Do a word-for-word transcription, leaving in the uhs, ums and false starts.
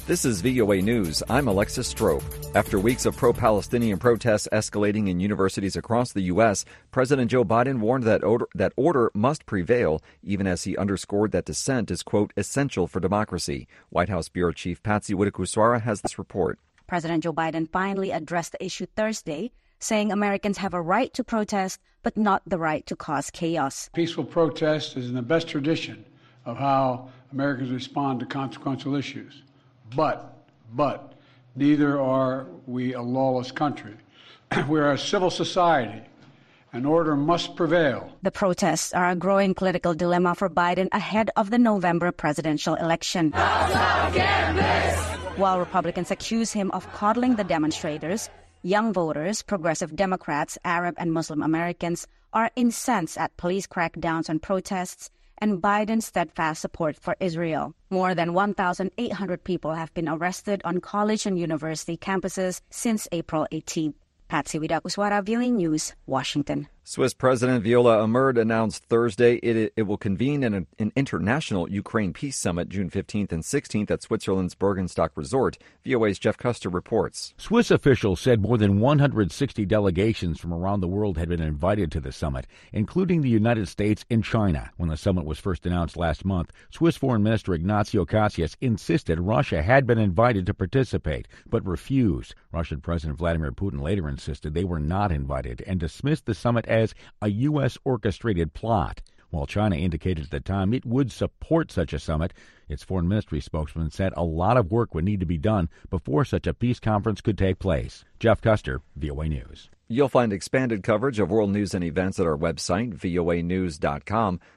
This is V O A News. I'm Alexis Strope. After weeks of pro-Palestinian protests escalating in universities across the U S, President Joe Biden warned that order, that order must prevail, even as he underscored that dissent is, quote, essential for democracy. White House Bureau Chief Patsy Widakuswara has this report. President Joe Biden finally addressed the issue Thursday, saying Americans have a right to protest, but not the right to cause chaos. Peaceful protest is in the best tradition of how Americans respond to consequential issues. But, but, neither are we a lawless country. We are a civil society, and order must prevail. The protests are a growing political dilemma for Biden ahead of the November presidential election. While Republicans accuse him of coddling the demonstrators, young voters, progressive Democrats, Arab and Muslim Americans are incensed at police crackdowns on protests and Biden's steadfast support for Israel. More than one thousand eight hundred people have been arrested on college and university campuses since April eighteenth. Patsy Widakuswara, V O A News, Washington. Swiss President Viola Amherd announced Thursday it, it will convene an, an international Ukraine peace summit June fifteenth and sixteenth at Switzerland's Bergenstock Resort. V O A's Jeff Custer reports. Swiss officials said more than one hundred sixty delegations from around the world had been invited to the summit, including the United States and China. When the summit was first announced last month, Swiss Foreign Minister Ignacio Cassis insisted Russia had been invited to participate, but refused. Russian President Vladimir Putin later insisted they were not invited and dismissed the summit as a U S orchestrated plot. While China indicated at the time it would support such a summit, its foreign ministry spokesman said a lot of work would need to be done before such a peace conference could take place. Jeff Custer, V O A News. You'll find expanded coverage of world news and events at our website, V O A news dot com.